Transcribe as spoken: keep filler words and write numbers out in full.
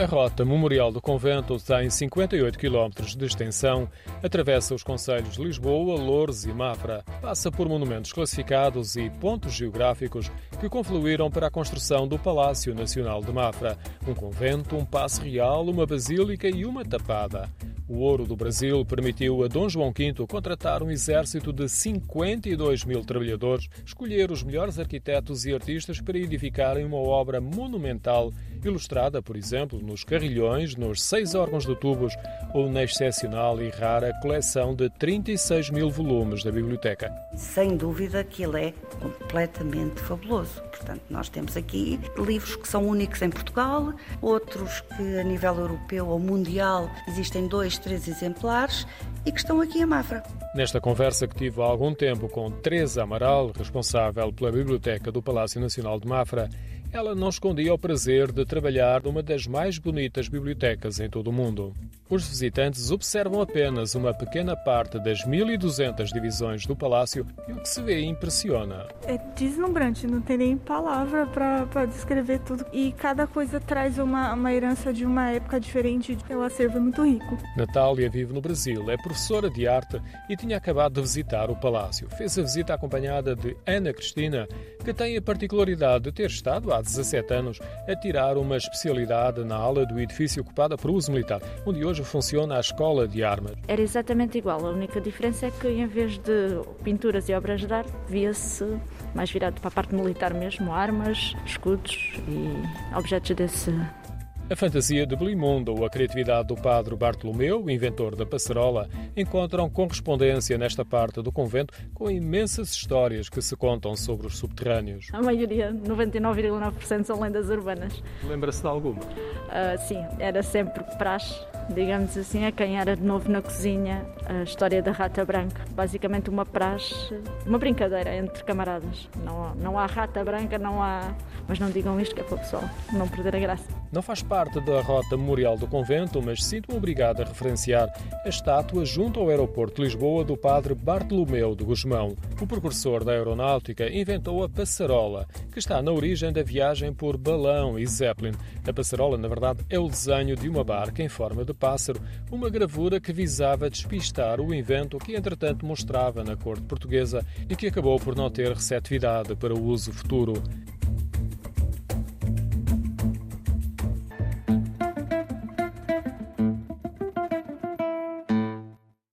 A Rota Memorial do Convento tem cinquenta e oito quilómetros de extensão, atravessa os concelhos de Lisboa, Loures e Mafra, passa por monumentos classificados e pontos geográficos que confluíram para a construção do Palácio Nacional de Mafra, um convento, um paço real, uma basílica e uma tapada. O ouro do Brasil permitiu a Dom João quinto contratar um exército de cinquenta e dois mil trabalhadores, escolher os melhores arquitetos e artistas para edificarem uma obra monumental, ilustrada, por exemplo, nos carrilhões, nos seis órgãos de tubos ou na excepcional e rara coleção de trinta e seis mil volumes da biblioteca. Sem dúvida que ele é completamente fabuloso. Portanto, nós temos aqui livros que são únicos em Portugal, outros que a nível europeu ou mundial existem dois, três exemplares e que estão aqui em Mafra. Nesta conversa que tive há algum tempo com Teresa Amaral, responsável pela Biblioteca do Palácio Nacional de Mafra, ela não escondia o prazer de trabalhar numa das mais bonitas bibliotecas em todo o mundo. Os visitantes observam apenas uma pequena parte das mil e duzentas divisões do palácio e o que se vê impressiona. É deslumbrante, não tem nem palavra para descrever tudo. E cada coisa traz uma, uma herança de uma época diferente. O acervo é muito rico. Natália vive no Brasil, é professora de arte e tinha acabado de visitar o palácio. Fez a visita acompanhada de Ana Cristina, que tem a particularidade de ter estado há dezassete anos a tirar uma especialidade na ala do edifício ocupada por uso militar, onde hoje funciona a Escola de Armas. Era exatamente igual, a única diferença é que em vez de pinturas e obras de arte, via-se mais virado para a parte militar mesmo, armas, escudos e objetos desse. A fantasia de Blimundo ou a criatividade do padre Bartolomeu, inventor da passarola, encontram correspondência nesta parte do convento com imensas histórias que se contam sobre os subterrâneos. A maioria, noventa e nove vírgula nove por cento, são lendas urbanas. Lembra-se de alguma? Uh, sim, era sempre praxe, digamos assim, a quem era de novo na cozinha, a história da rata branca. Basicamente uma praxe, uma brincadeira entre camaradas. Não, não há rata branca, não há... Mas não digam isto que é para o pessoal não perder a graça. Não faz parte da Rota Memorial do Convento, mas sinto-me obrigado a referenciar a estátua junto ao aeroporto de Lisboa do padre Bartolomeu de Gusmão. O precursor da aeronáutica inventou a passarola, que está na origem da viagem por balão e Zeppelin. A passarola, na verdade, é o desenho de uma barca em forma de pássaro, uma gravura que visava despistar o invento que, entretanto, mostrava na corte portuguesa e que acabou por não ter receptividade para o uso futuro.